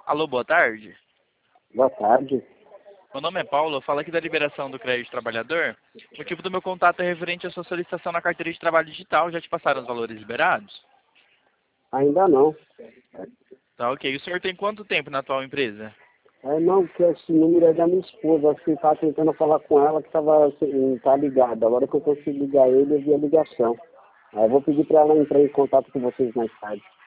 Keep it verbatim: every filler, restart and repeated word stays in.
Alô, boa tarde. Boa tarde. Meu nome é Paulo, eu falo aqui da liberação do crédito trabalhador. O motivo do meu contato é referente à sua solicitação na carteira de trabalho digital. Já te passaram os valores liberados? Ainda não. Tá, ok. O senhor tem quanto tempo na atual empresa? É, não, porque esse número é da minha esposa. Acho que estava tentando falar com ela que estava tá ligada. Agora que eu consigo ligar ele, eu vi a ligação. Aí eu vou pedir para ela entrar em contato com vocês mais tarde.